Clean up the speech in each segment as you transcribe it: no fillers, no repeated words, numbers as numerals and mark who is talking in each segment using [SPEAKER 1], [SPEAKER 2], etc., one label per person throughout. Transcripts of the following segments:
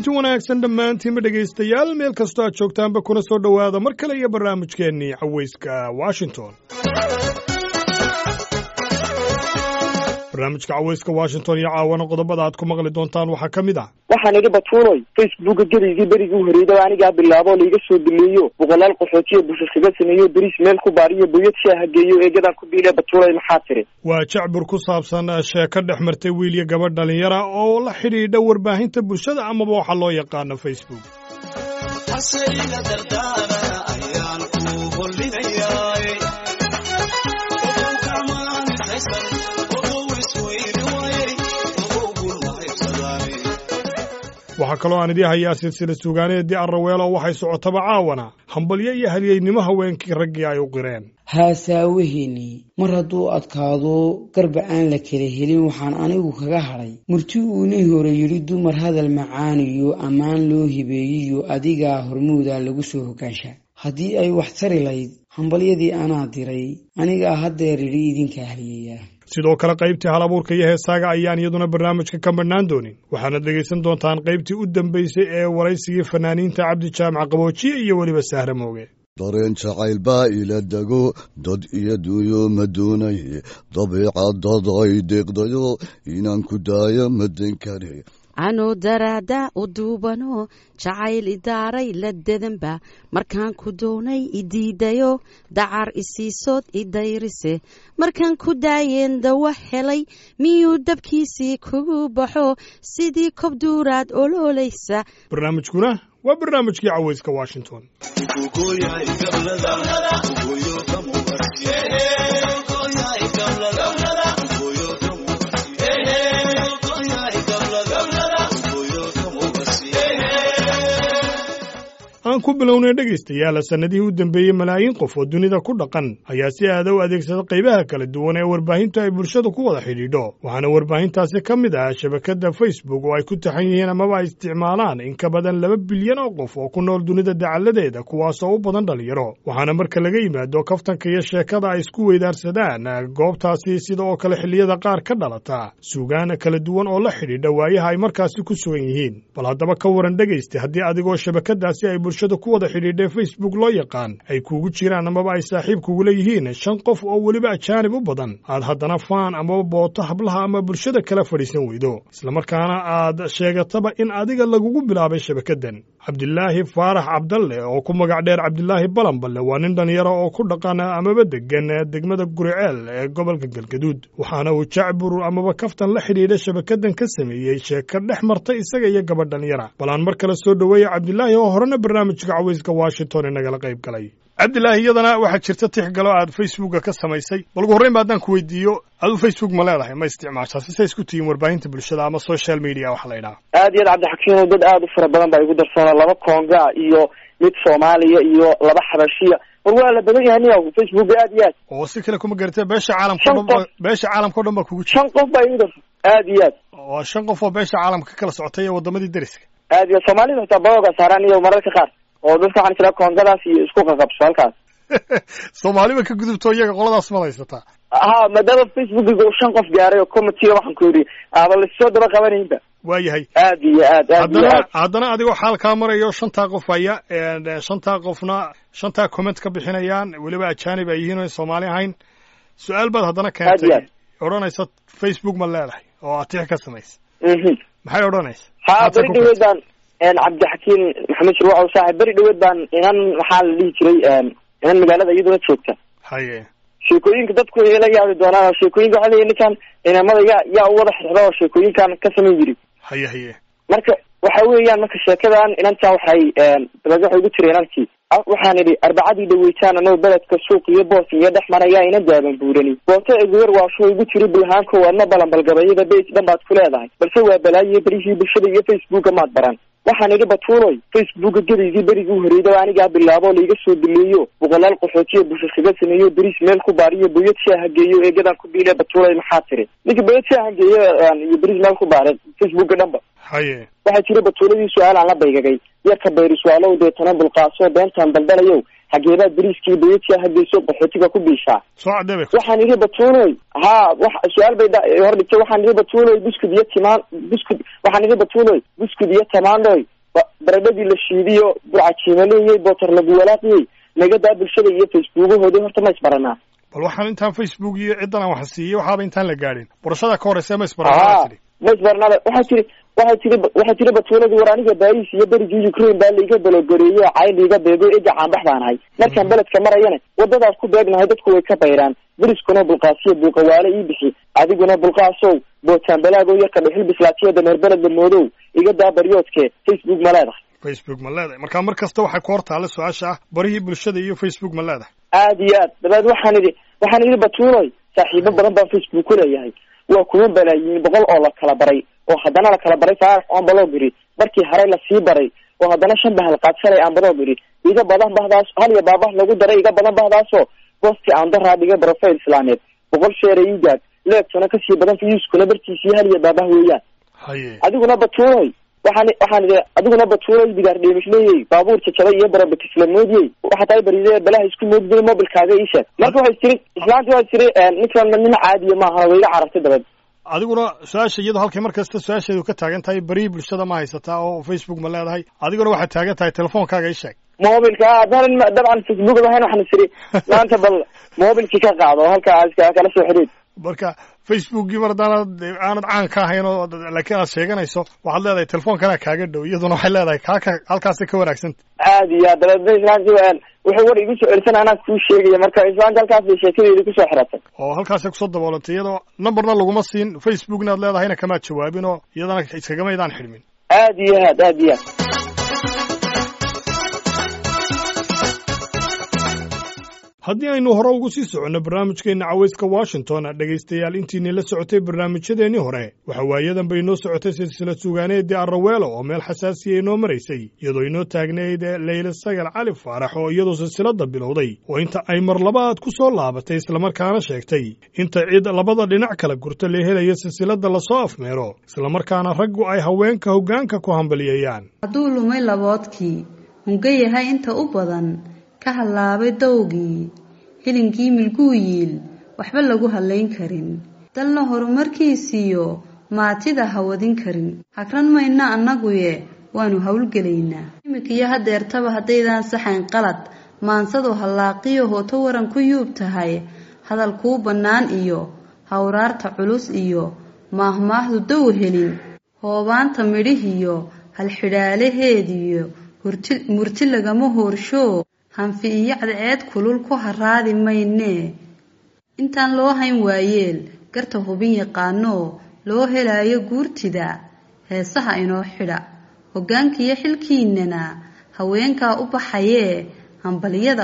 [SPEAKER 1] kulanti wanaagsan dhammaantiinba dhegaystayaal meel kastoo aad joogtaanba kuna soo dhowaada mar kale iyo barnaamijkeennii cawayska washington barnaamijka cawayska washington iyo caawana qodobada aad ku maqli doontaan waxaa ka mid ah
[SPEAKER 2] waxaan idhi batuunoy facebooka geligii berigii u horreeyay oo anigaa bilaabo laiga soo dileeyo boqolaal qaxootiya bulsho kaga sameeyo bariis meel ku baariyo buyad shaaha geeyo eegadaan ku biile batuunoy maxaa tiri
[SPEAKER 1] waa jacbur ku saabsan sheeko dhex martay wiil iyo gabadh dhalinyara oo la xidhiidha warbaahinta bulshada amaba waxa loo yaqaano facebook waxaa kaloo aan idii hayaa silsila suugaaneedii arraweelo waxay socotaba caawana hambalyo iyo halyeynimo haweenkii raggii ay u qireen
[SPEAKER 3] haasaawaheennii mar hadduu adkaado garba aan la kala helin waxaan anigu kaga hadhay murti uunii hore yidhi dumar hadal macaaniyo ammaan loo hibeeyiyo adigaa hormuuda lagu soo hogaanshaa haddii ay wax tari layd hambalyadii anaa diray anigaa haddeer idhi idinka haliyayaa
[SPEAKER 1] sidoo kale qaybtii halabuurka iyo heesaaga ayaan iyaduna barnaamijka ka madhnaan doonin waxaanad dhegaysan doontaan qaybtii u dambaysay ee waraysigii fanaaniinta cabdi jaamac qaboojiye iyo weliba sahra mooge
[SPEAKER 4] dareen jacayl baa ila dego dad iyo duuyo ma doonaye dabiicadad ay deeqdayo inaan ku daayo madan kare
[SPEAKER 5] anuu daraada u duubano jacayl idaaray la dedanba markaan ku doonay idiidayo dacar isiisood idayrise markaan ku daayeen dawa helay miyuu dabkiisii kugu baxo sidii kobduuraad oloolaysa
[SPEAKER 1] barnaamijkuna waa barnaamijkii cawayska washington aan ku bilownay dhegaystayaal sannadihii u dambeeyey malaayiin qof oo dunida ku dhaqan ayaa si aada u adeegsada qaybaha kala duwan ee warbaahintu ay bulshada ku wada xidhiidho waxaana warbaahintaasi ka mid ah shabakadda facebook oo ay ku taxan yihiin amaba ay isticmaalaan in ka badan 2 bilyan oo qof oo ku nool dunida dacalladeeda kuwaasoo u badan dhalinyaro waxaana marka laga yimaado kaftanka iyo sheekada ay isku weydaarsadaan goobtaasi sida oo kale xilliyada qaar ka dhalata suugaan kala duwan oo la xidhiidha waayaha ay markaasi ku sugan yihiin bal haddaba ka waran dhegaysta haddii adigoo shabakadaasi ay bulshada ku wada xidhiidhay facebook loo yaqaan ay kuugu jiraan amaba ay saaxiib kugula yihiin 5 qof oo weliba ajaanib u badan aad haddana faan amaba booto hablaha ama bulshada kala fadhiisan weydo islamarkaana aad sheegataba in adiga lagugu bilaabay shabakadan cabdilaahi faarax cabdalle oo ku magac dheer cabdilaahi balanballe waa nin dhalinyaro oo ku dhaqan amaba degan degmada guriceel ee gobolka galgaduud waxaana uu jacbur amaba kaftan la xidhiidha shabakadan ka sameeyey sheeko dhex martay isaga iyo gabadh dhalinyara bal aan mar kale soo dhoweeya cabdilaahi oo horena barnaamijka cawayska washington ee nagala qayb galay cabdilaahi iyadana waxaa jirta tixgalo aad facebooka ka samaysay bal ugu horreyn ba haddaan ku weydiiyo adu facebook ma leedahay ma isticmaashaa si say isku tihiin warbaahinta bulshada ama social media waxa la yidhaha
[SPEAKER 2] aad iyo aad cabdixakiino dad aad u fara badan baa igu darsoona 2 koonga iyo mid soomaaliya iyo 2 xabashiya war waa la badan yahay niyow facebook aad iyo aad
[SPEAKER 1] oo si kale kuma garatay beesha caalamka oo dhan baa kugu jira
[SPEAKER 2] 5 qof baa igu darsan aad iyo aad
[SPEAKER 1] waa 5 qof oo beesha caalamka kala socotay ee wadamadii dariska
[SPEAKER 2] aad iyo soomaalida xitaa booga saaraan iyo mararka qaar oo dadka waxaan jira koongadaas iyo isku qaqabso halkaas
[SPEAKER 1] soomaaliba ka gudubto iyaga qoladaas malaysataa
[SPEAKER 2] ha maadaama facebookiga uu 5 qof gaaray oo commentiyada waxaan ku yidhi aaba lasoo daba qabanaynba
[SPEAKER 1] waayahay
[SPEAKER 2] aad iyo aad
[SPEAKER 1] haddana adigoo xaal kaa marayo 5 qof aya 5 qofna 5 comment ka bixinayaan weliba ajaanib ay yihiin oo soomaali ahayn su-aal baad haddana keentay odhanaysa facebook ma leedahay oo atix ka samaysa maxay odhanaysa
[SPEAKER 2] ha beri dhaweedaan cabdixakiin maxamed shirwac saaxiib beri dhaweed baan inan waxaa la dhihi jiray inan magaalada iyaduna joogta
[SPEAKER 1] haye
[SPEAKER 2] sheekooyinka dadku ay la yaabi doonaan sheekooyinka waxaa leeyahay ninkan inamada yaa u wada xirxiro oo sheekooyinkan ka samayn jiri
[SPEAKER 1] haye
[SPEAKER 2] marka waxa weeyaan marka sheekadan inantaa waxay dabeed waxay ugu jireen halkii waxaan idhi arbacadii dhaweytaan anoo beledka suuq iyo boos iyo dhex marayaa ina daaban buurani booto eguwer waasho igu jiri bulhaanko waadna balanbalgabayada base dhan baad ku leedahay balse waa balaayiyo berihii bulshada iyo facebooka maad baran waxaan idhi batuunoy facebooka geligii berigii u horreeyay oo anigaa bilaabo laiga soo dileeyo boqolaal qaxootiya bulsho kaga sameeyo bariis meel ku baariyo buyad shaaha geeyo eegadaan ku biile batuunoy maxaa tiri ninka buyad shaaha geeyo iyo bariis meel ku baaray facebooka dhanba
[SPEAKER 1] haye
[SPEAKER 2] waxaa jira batuuladii su-aal aan la baygagay yarka bayri su-aalow deetana dulqaaso beentaan daldalayow xageebaad bariiskii bayadka hadayso qaxootiga ku biishaa
[SPEAKER 1] soo cadeebe
[SPEAKER 2] waxaan idhi batuunoy su-aal bay hor dhigtay waxaan idhi batuunoy buskud iyo waxaan idhi batuunoy buskud iyo tamaandhoy baradhadii la shiidiyo burcajiimaleeyey bootar lagu walaaqiyey nagadaa bulshada iyo facebookahooda horta ma isbaranaa
[SPEAKER 1] bal waxaan intaan Facebook iyo cidan aan wax siiyey waxaaba intaan la gaadhin barashada ka horeysa ma isbaranaa
[SPEAKER 2] ma isbaranaa waxay tiri batuuladii war aniga Paris iyo berigii Ukraine baa liiga balogoreeyay cayl liiga beego eega caanbax baan ahay markaan beledka marayana wadadaas ku beegnahay dadku way ka bayraan bariskuna bulqaasiyo buuqawaale ii bixi adiguna bulqaasow bootaan balaago yarka dhixil bislaatiyada meer beled moodow iga daa baryoodke Facebook ma leedahay
[SPEAKER 1] marka mar kasta waxay ku hortaala su'aasha ah barihii bulshada iyo Facebook ma leedahay
[SPEAKER 2] aad iyo aad dabaad waxaan idhi batuunoy saaxiibo badan baan Facebook ku leeyahay waa kuma balaayiin boqol oo la kala baray oo haddana la kala baray faarax aan baloo giri markii hore la sii baray oo haddana shan bahal qaadsanay aan baloo giri iga badan bahdaas hal iyo baabah lagu daray iga badan bahdaasoo boosti aan daraa dhigay profile islaameed 100 share ii gaad leegtuna ka sii badan fiiskuna bartiisii hal iyo baabah weeyaan adiguna batuunoy waxaan adiguna batuunoy digaar dheemisleeyay baabuur jajabay iyo barabatislemoodiyay waxa tahay baridee balaha isku moodiyay mobilkaaga isha marka waxay tiri islaantu waa tiri ninkan nin caadi ma aha way iga carartay dabad
[SPEAKER 1] adiguna su'aasha iyadoo halkay markasta su'aasheedu ka taagan tahay bari bulshada ma haysataa oo Facebook ma leedahay adiguna waxaad taagan tahay telefoonkaaga ii sheeg
[SPEAKER 2] mobilka dabcan Facebook waxaan tiri maanta bal mobilkii ka qaado halka kala soo xiriid
[SPEAKER 1] marka Facebook aanad caan ka ahayn oo laakiin aad sheeganayso waxaad leedahay telefoonkana kaaga dhow iyaduna waxay leedahay halkaas ka wanaagsan
[SPEAKER 2] aad iyo dabadna islaantii wuxuu war igu soo celisan anaa kuu sheegaya marka islaanta halkaas bay sheekadeedii kusoo xiratay
[SPEAKER 1] oo halkaasay kusoo daboolantay iyadoo numberna laguma siin Facebookna aad leedahayna kamaad jawaabin oo iyadana iskagamaydaan xidhmin
[SPEAKER 2] aad iyo aad
[SPEAKER 1] haddii aynu hore ugu sii soconno barnaamijkeenna cawayska Washington dhegaystayaal intiinii la socotay barnaamijyadeennii hore waxa waayadan bay inoo socotay silsilad sugaaneedii Arraweelo oo meel xasaasiya inoo maraysay iyadoo inoo taagnayd Leyla Sagal Cali Faarax oo iyadoo silsiladda bilowday oo inta ay mar labaad ku soo laabatay islamarkaana sheegtay inta cid labada dhinac kala gurta la helayo silsiladda lasoo afmeero islamarkaana raggu ay haweenka hoggaanka ku hambaliyayaan
[SPEAKER 6] hadduu lumay laboodkii hunga yahay inta u badan ka halaabay dawgii hilinkii milguu yiil waxba lagu halayn karin dalna horumarkiisiyo maatida hawadin karin hakran mayna annaguye waanu hawlgelaynaa imikiyo hadeertaba haddaydaan saxayn qalad maansadu halaaqiyo hooto waran ku yuub tahay hadal kuu bannaan iyo hawraarta culus iyo maahmaahdu dow helin hoobaanta midhihiyo halxidhaalaheediyo murti lagama hoorsho hanfi iyo cadceed kulul ku haraadi maynee intaan loo hayn waayeel garta hubin yaqaano loo helaayo guurtida heesaha inoo xidha hoggaankiiyo xilkiinana haweenkaa u baxayee hambaliyada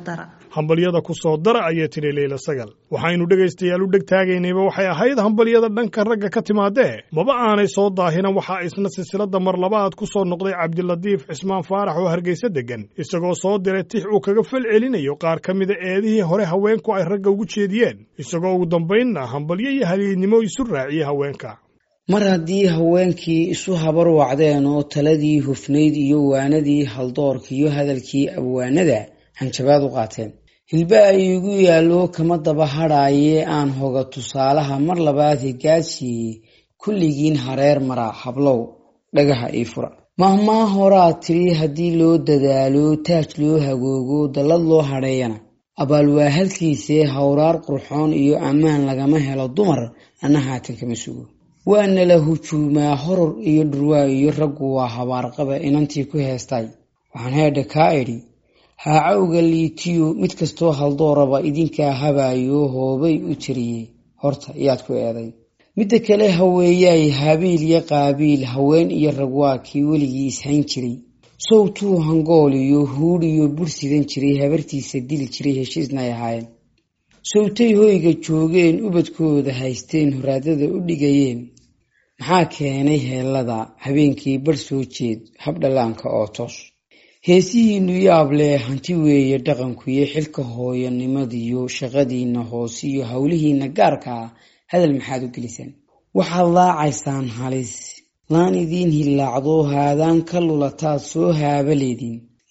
[SPEAKER 6] ku soo dara
[SPEAKER 1] ayay tiri Leyla Sagal waxaynu dhegaystayaal u dhegtaagaynayba waxay ahayd hambaliyada dhanka ragga ka timaadee maba aanay soo daahinan waxa isna silsiladda mar labaad ku soo noqday Cabdiladiif Cismaan Faarax oo Hargeysa degan isagoo soo diray tix uu kaga fal celinayo qaar ka mid eedihii hore haweenku ay ragga ugu jeediyeen isagoo ugu dambaynna hambaliyo iyo haliidnimo isu raaciyay haweenka
[SPEAKER 3] mar haddii haweenkii isu habar wacdeen oo taladii hufnayd iyo waanadii haldoorka iyo hadalkii abwaanada hanjabaad u qaateen hilba ay igu yaallo kama daba hadhaaye aan hoga tusaalaha mar labaad higaadsiiyey kulligiin hareer mara hablow dhagaha ii fura mahmaa horaa tiri haddii loo dadaalo taaj loo hagoogo dallad loo hadheeyana abaal waa halkiisee hawraar qurxoon iyo ammaan lagama helo dumar anna haatan kama sugo waana la hujuumaa horor iyo dhurwaa iyo raggu waa habaarqaba inantii ku heestay waxaan heedha kaa idhi haacawga liitiyo mid kastoo haldooraba idinkaa habaayo hoobay u tiriyey horta iyaad ku eeday midda kale haweeyaay habiil iyo qaabiil haween iyo rag waa kii weligii ishayn jiray sowtuu hangool iyo huudh iyo bur sidan jiray habartiisa dili jiray heshiisna ay ahaayeen sowtay hoyga joogeen ubadkooda haysteen horaadada u dhigayeen maxaa keenay heellada habeenkii bar soo jeed habdhallaanka oo toos heesihiinnu yaab leh hanti weeye dhaqankuiyo xilka hooyanimadiyo shaqadiinna hoos iyo howlihiinna gaarka ah hadal maxaad u gelisaan waxaad laacaysaan halis laan idiin hillaacdo haadaan ka lulataad soo haabaleedin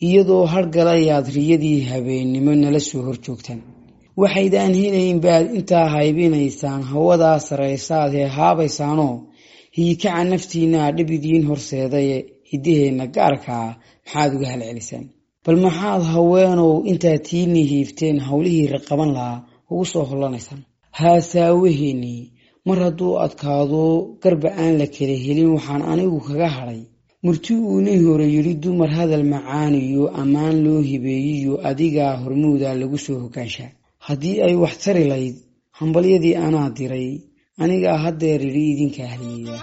[SPEAKER 3] iyadoo hargalayaad riyadii habeennimo nala soo hor joogtaan waxaydaan helayn baad intaa haybinaysaan hawadaa saraysaad hee haabaysaanoo hiikaca naftiinaa dhib idiin horseedaye hiddaheenna gaarkaa maxaad uga halcelisaan bal maxaad haweenow intaad tiinii hiifteen howlihii raqaban lahaa ugu soo hollanaysaan haasaawaheennii mar hadduu adkaado garba aan la kala helin waxaan anigu kaga hadhay murti uunay hore yidhi dumar hadal macaaniyo ammaan loo hibeeyiyo adigaa hormuudaa lagu soo hogaanshaa haddii ay wax tari layd hambalyadii anaa diray anigaa haddeer idhi idinka haliyeeya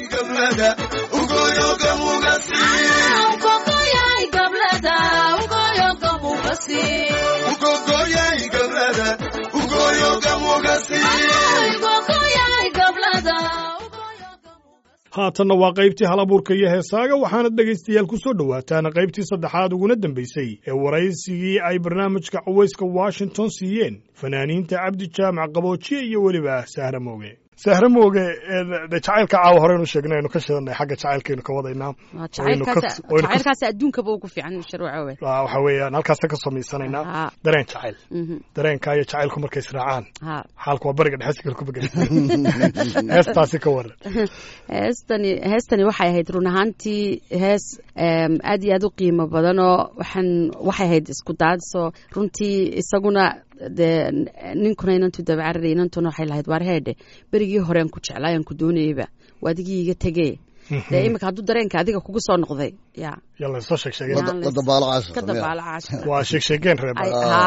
[SPEAKER 1] haatanna waa qaybtii halabuurka iyo heesaaga waxaana dhegaystayaal ku soo dhowaataan qaybtii saddexaad uguna dambaysay ee waraysigii ay barnaamijka cawayska washington siiyeen fanaaniinta cabdi jaamac qaboojiye iyo weliba sahra mooge sahra mooge jacaylka caawa horeynu sheegnay aynu ka shidanay xagga jacaylkaynu ka wadaynaa
[SPEAKER 5] jacaylkaasi adduunkaba ugu fiican sharwacowe
[SPEAKER 1] waxa weeyaan halkaasa ka samaysanaynaa dareen jacayl dareenka iyo jacaylku markay israacaan xaalku waa bariga dhexe sikal ku begelaysa heestaasi ka waran
[SPEAKER 5] heestani waxay ahayd run ahaantii hees aad iyo aad u qiimo badan oo waxay ahayd isku daadso runtii isaguna dee ninkuna inantu dabacarara inantuna waxay lahayd waar heedhe berigii horean ku jeclaayaan ku doonayeyba waa adigii iga tegee dee iminka hadduu dareenka adiga kugu soo noqday
[SPEAKER 1] yalla soo sheegsheegeen
[SPEAKER 5] waa
[SPEAKER 1] sheegsheegeen reeb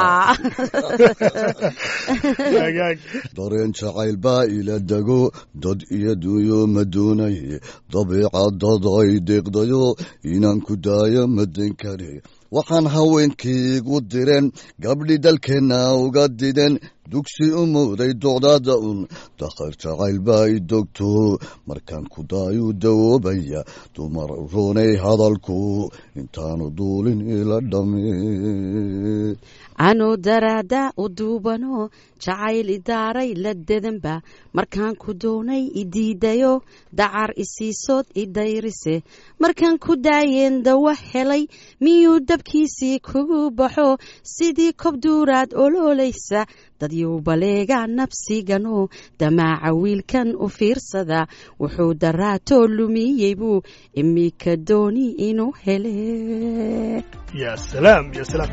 [SPEAKER 4] dareen jacayl baa ila dego dad iyo duuyo ma doonaye dabiicadad ay deeqdayo inaan ku daayo madan kare waxaan haweenkiigu direen gabdhi dalkeenna uga dideen dugsi u muuday docdaada un dakhar jacayl baa i dogto markaan ku daayuu dawoobaya dumar roonay hadalku intaanu duulin ila dhame
[SPEAKER 5] anoo daraada u duubano jacayl idaaray la dedanba markaan ku doonay idiidayo dacar isiisood idayrise markaan ku daayeen dawa helay miyuu dabkiisii kugu baxo sidii kobduuraad oloolaysa dadyuu baleega nabsigano damaaca wiilkan u fiirsada wuxuu daraatoo lumiyey buu imika dooni inuu hele
[SPEAKER 1] ya salaam ya salaam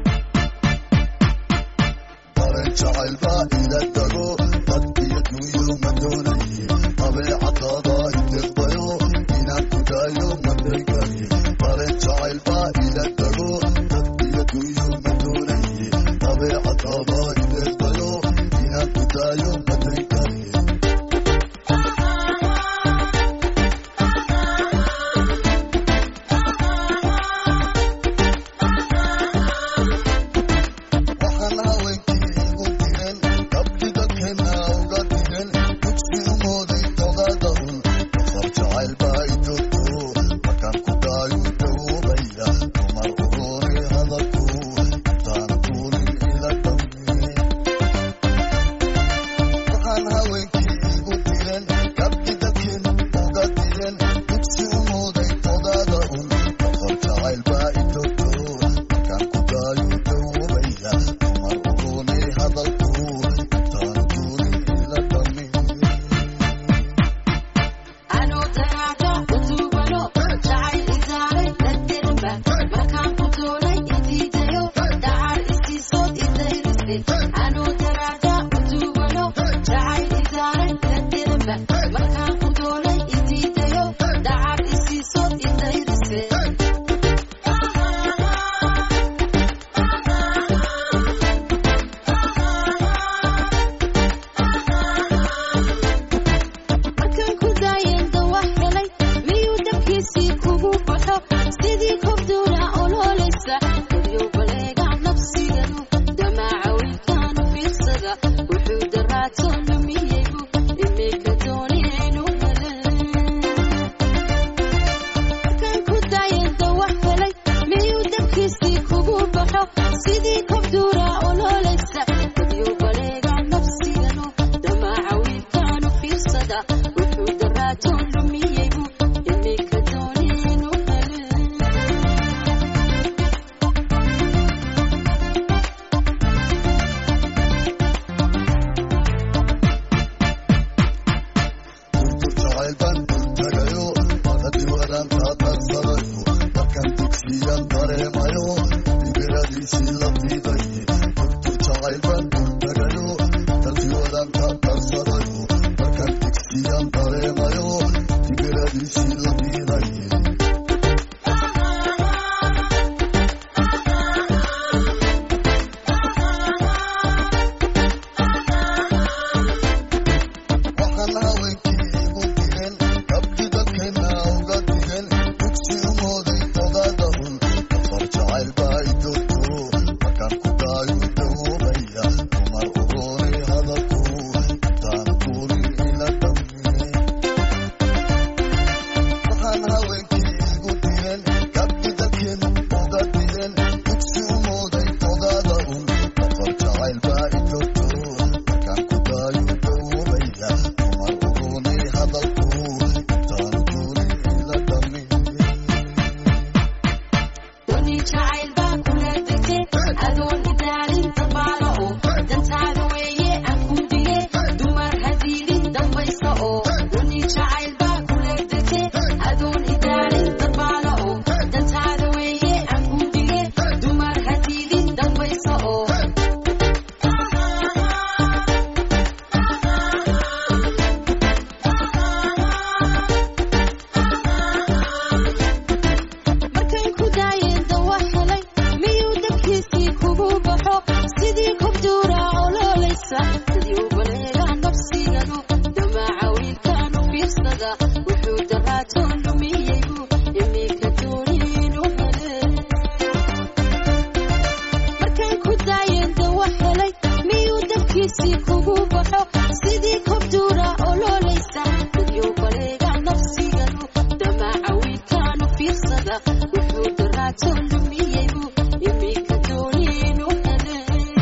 [SPEAKER 4] jacayl baa ila dago dadkiyo duuyo ma doonaye dabeecadada ideeqdayo inaan ku daayo madenkani dareen jacayl baa ila dago dadkiyo duuyo ma doonaye dabeecadada ideeqdayo inaan ku daayo madenkani
[SPEAKER 5] isi kugu baxo sidii kobdura ololeysa iyo bareega nafsiganu damaca wiilkaanu fiirsada wuxuu daraato lumiyeybu imika dooninu hele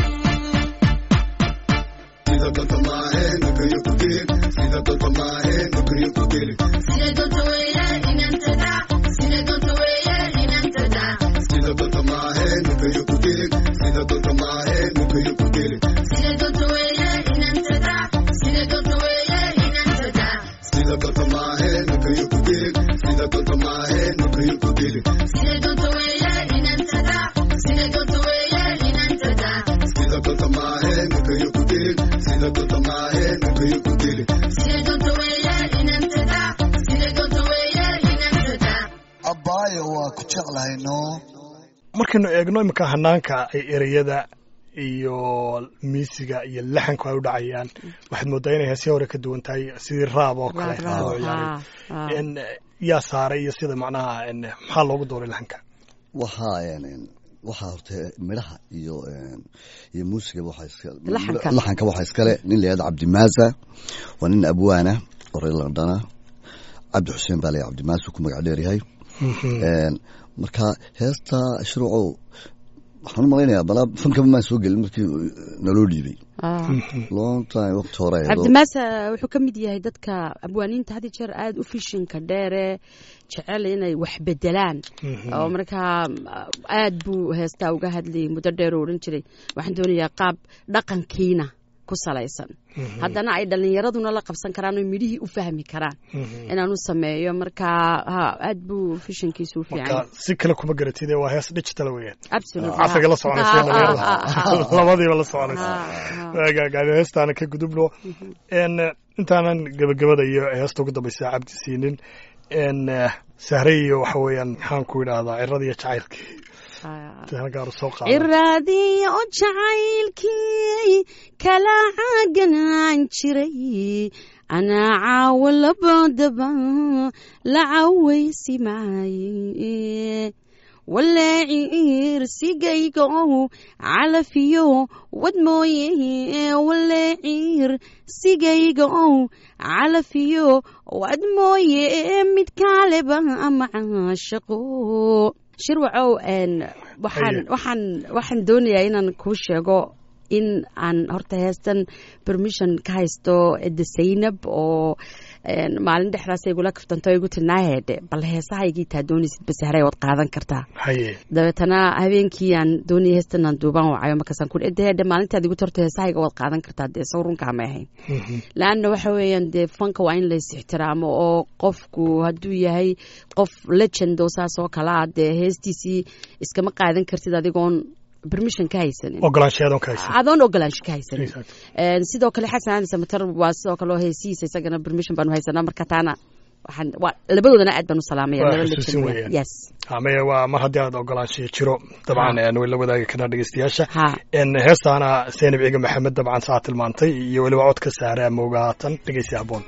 [SPEAKER 7] sida donta maahe nukayo ku dilin sida donta maahe nukayo ku dilin sida donta weeye inantada sida donta weeye inantada sida donta maahe nukayo ku dilin sida donta maahe nukayo ku dilin sida donta weeye inantada sida donta weeye inantada sida donta maahe nukayo ku dilin sida donta maahe nukayo ku dilin sida donta weeye inantada sida donta weeye inantada sida donta maahe nukayo ku dilin sida donta maahe nukayo ku dilin sida donta weeye inantada sida donta weeye inantada
[SPEAKER 4] abbaayo waa ku jeclahay noo
[SPEAKER 1] markaynu eegno iminka hanaanka ay ereyada iyo miisiga iyo laxanku ay u dhacayaan waxaad moodaa inay heesii hore ka duwan tahay sidii raab oo kale yaa saaray iyo sida macnaha maxaa loogu dooray laxanka
[SPEAKER 4] waxaa horta midhaha iyo muusiga laxanka waxaa iskale nin la yihahdo cabdimaasa waa nin abwaana oo reer londona cabdi xuseen baa la cabdimaasa ku magac dheer yahay marka heesta shuruucow waxaan u malaynayaa balaa fankaba maan soo gelin markii naloo dhiibay long time waqti hore
[SPEAKER 5] cabdimaasa wuxuu ka mid yahay dadka abwaaniinta had iyo jeer aada u fishinka dheere jecel inay wax bedelaan oo markaa aad buu heestaa uga hadlayay muddo dheer oo odhan jiray waxaan doonayaa qaab dhaqankiina ku salaysan haddana ay dhalinyaraduna la qabsan karaan oo midhihii u fahmi karaan inaanu sameeyo markaa aad buu fishankiisu u fiican
[SPEAKER 1] si kale kuma garatid waa hees digital weeyaan
[SPEAKER 5] absolutely
[SPEAKER 1] casriga la soconaysa labadiiba la soconaysa gaagaada heestaana ka gudubno intaanan gabagabada iyo heesta ugu dambaysa cabdi siinin sahray iyo waxa weeyaan maxaan ku idhaahdaa cirada iyo jacaylkii
[SPEAKER 5] ciraadiyo jacaylkii kala caaganaan jiray anaa caawo labadaba la cawaysi maaye waleeciir sigaygow calafiyo wad mooye waleeciir sigaygow calafiyo wad mooye mid kaleba macaashaqo shirwacow waxaan doonayaa inaan kuu sheego in aan horta heestan permission ka haysto eda saynab oo maalin dhexdaas igula kaftanto igu tilnaaheedhe bal heesahaygii taa doonaysid basahray waad qaadan kartaa dabeetana habeenkii aan doonaya heestan aan duubaan wacayo markaasaan ku edeheedhe maalintaad igu torto heesahayga waad qaadan kartaa dee saw runkaa ma ahayn laanna waxa weeyaan dee fanka waa in lays ixtiraamo oo qofku hadduu yahay qof legend oo saas oo kale ah dee heestiisii iskama qaadan kartid adigoon permission ka haysanin adoon ogolaansho ka haysanin sidoo kale xasan samatar waa sidoo kale heesiisa isagana permission baanu haysanaa marka taana waxaan labadoodana aad baan u salaamaya yes
[SPEAKER 1] amaya waa mar haddii aad ogolaansho jiro dabcan way la wadaagi karnaa dhegeystayaasha heestaana Seynab Ciga Maxamed dabcan saa tilmaantay iyo weliba codka Sahra Mooga haatan dhegeysi haboon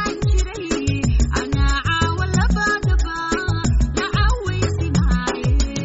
[SPEAKER 8] أنا عاول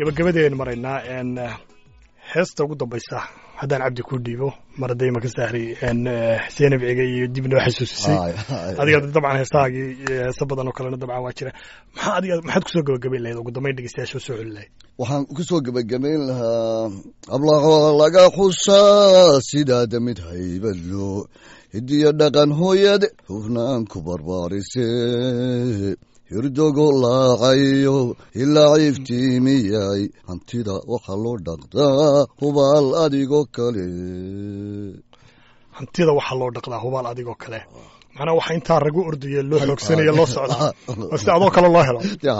[SPEAKER 1] gabagabadeen maraynaa heesta ugu dambaysa haddaan cabdi ku dhiibo mar hadday maka sahri xuseen abciga iyo dib noo xasuusisay adiga dabcan heesahaagii heesa badan oo kalena dabcan waa jira maxaad kusoo gabagabayn lahayd ugu dambayn dhegeystayaasha soo celin lahayd
[SPEAKER 4] waxaan kusoo gabagabayn lahaa ablaqoo laga xusaa sidaada mid haybadlo hidiyo dhaqan hooyade hufnaan ku barbaarise hirdogo laacayo ilaa iftiimiyay hantida waxaa loo dhaqdaa hubaal adigoo kale
[SPEAKER 1] hantida waxaa loo dhaqdaa hubaal adigoo kale macnaa waxa intaa ragu ordaya loo xoogsanaya loo socdaa oo si adoo kale loo helo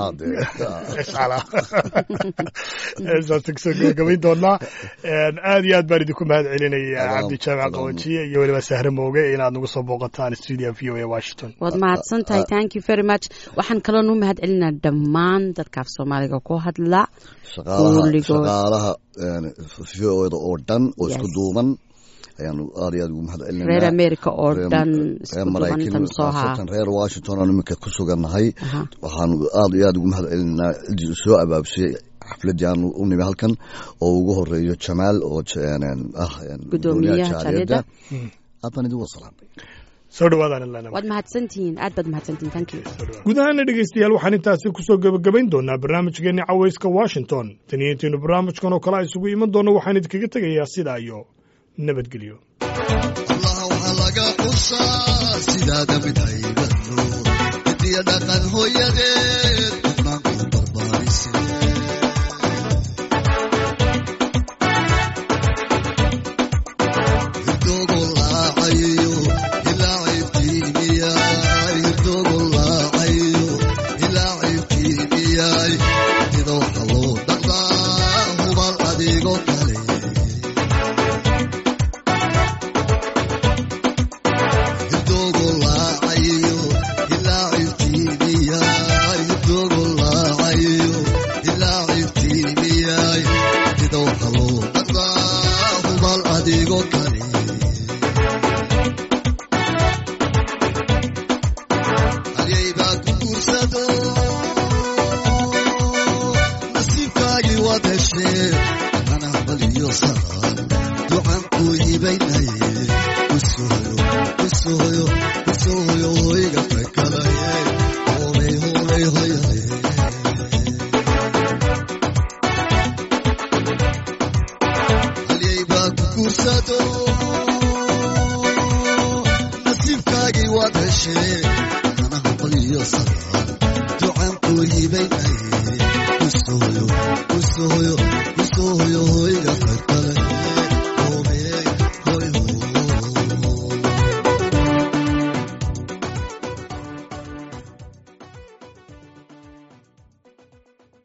[SPEAKER 1] saas kusoo gabagabayn doonaa aad iyo aad baan idinku mahad celinaya cabdi jaamac qawajiye iyo weliba sahre mooge inaad nagu soo booqataan studio v o a Washington
[SPEAKER 5] waad mahadsan tahay thank you very much waxaan kaloo nu mahad celinaa dhammaan dadka af Soomaaliga ku hadla
[SPEAKER 4] shaqaalaha v o da oo dhan oo isku duuban ayaanu aad iyo aad ugu mahad celinaa
[SPEAKER 5] reer America oo dhan isku duuban soo haa
[SPEAKER 4] reer Washington oo nimanka ku sugannahay waxaanu aad iyo aad ugu mahad celinaa cidii soo abaabshay xafladii aan u nimay halkan oo ugu horeeyo Jamaal oo
[SPEAKER 5] gudoomiyaha jaaliyada
[SPEAKER 4] aad idin wasalaamay
[SPEAKER 1] soo dhawaadaan ilaa
[SPEAKER 5] waad mahadsantihiin aad baad mahadsantihiin thank you
[SPEAKER 1] gudahaan dhegeystayaal waxaan intaasi kusoo gabagabayn doonaa barnaamijkeena cawayska Washington taniintiina barnaamijkan oo kale isugu iman doono waxaan idinkaga tegayaa sidaa iyo nabadgelyo
[SPEAKER 7] Allah waxa laga xusaa sidaada mid haybadlo hidiyo dhaqan hooyadeed hufnaan ku barbaarise hirdogo laacayo ilaa iftiimiyay hirdogo laacayo ilaa iftiimiyay hantida waxa loo dhaqdaa hubaal adigoo kale nasiibkaagii waad heshee anaha baliyo sadaan ducaan ku hibaynay usooyo